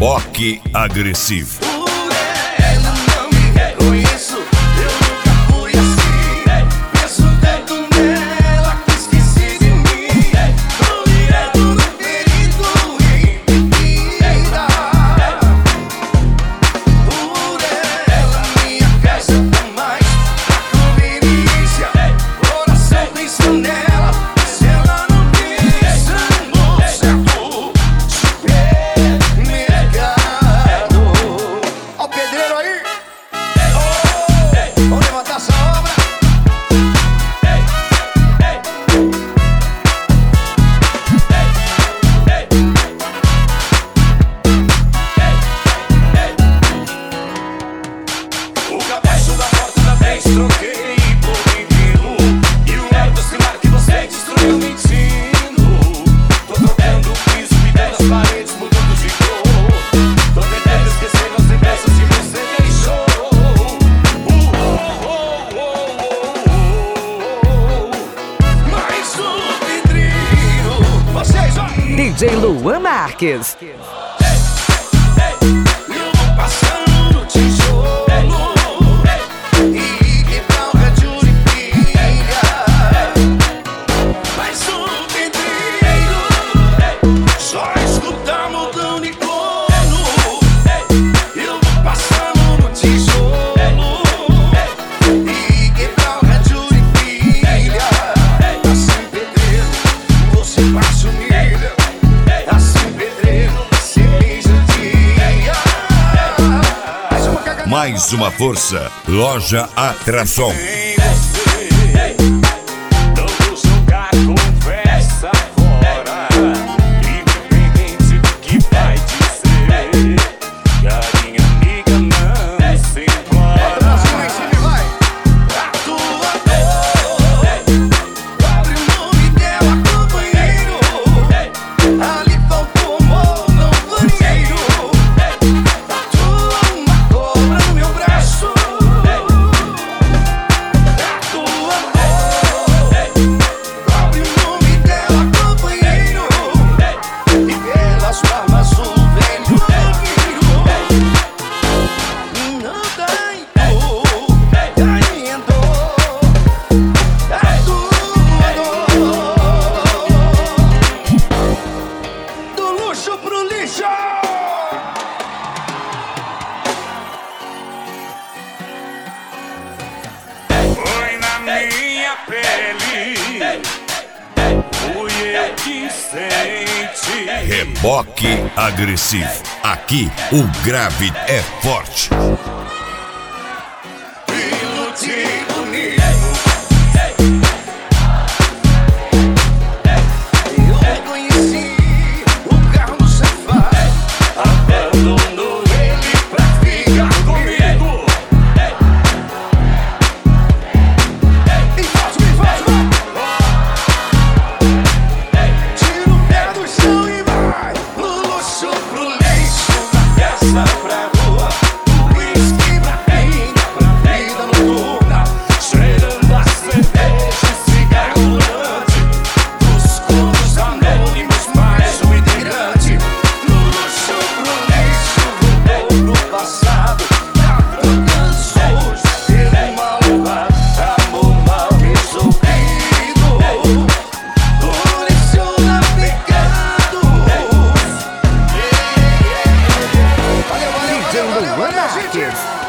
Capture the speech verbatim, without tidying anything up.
Reboque agressivo. Troquei por menino e o erro se mar que você destruiu mentindo. Tô trocando o piso, pintando as paredes, mudando de cor. Tô tentando esquecer as lembranças que você deixou. Uh, oh, oh, oh, oh, oh. Mais um vidrinho. Vocês, ó. D J Luan Marques. Mais uma força, Loja Atração. Vamos jogar conversa fora, independente do que vai dizer. Carinha amiga não se implora. A tua dor, abre o nome dela, companheiro. Ali faltou amor no banheiro. Minha pele, fui eu que senti. Reboque agressivo. Aqui o grave é forte. Iludido nisso. Eu conheci o carro no sofá, abandonou ele pra ficar comigo. D J Luan Marques.